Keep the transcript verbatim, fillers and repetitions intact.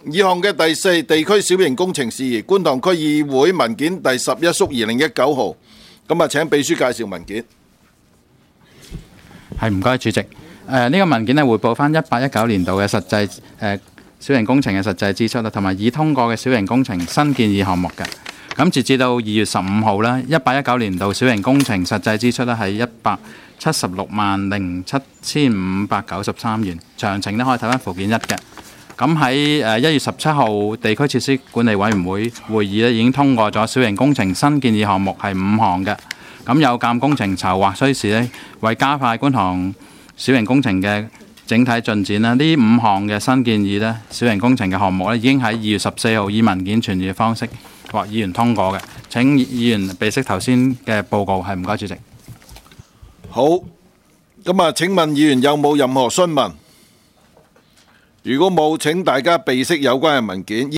議項嘅第四，地區小型工程事宜，觀塘區議會文件第十一縮二零一九號。咁啊，請秘書介紹文件。 係，唔該主席。誒、呃、呢、這個文件咧匯報翻一八一九年度嘅實際誒、呃、小型工程嘅實際支出啦，同埋已通過嘅小型工程新建議項目嘅。咁截至到二月十五號咧，一八一九年度小型工程實際支出咧係一百七十六萬零七千五百九十三元。詳情咧可以睇翻附件一嘅。咁喺誒一月十七號地區設施管理委員會會議咧已經通過咗小型工程新建議項目係五項嘅。咁有鑑工程籌劃需時咧，為加快觀塘小型工程嘅整體進展咧，呢五項嘅新建議咧，小型工程嘅項目咧已經喺二月十四號以文件傳閱嘅方式獲議員通過嘅。請議員備悉頭先嘅報告，係唔該主席。 好，咁啊，請問議員有冇任何詢問？如果冇，請大家備悉有關嘅文件。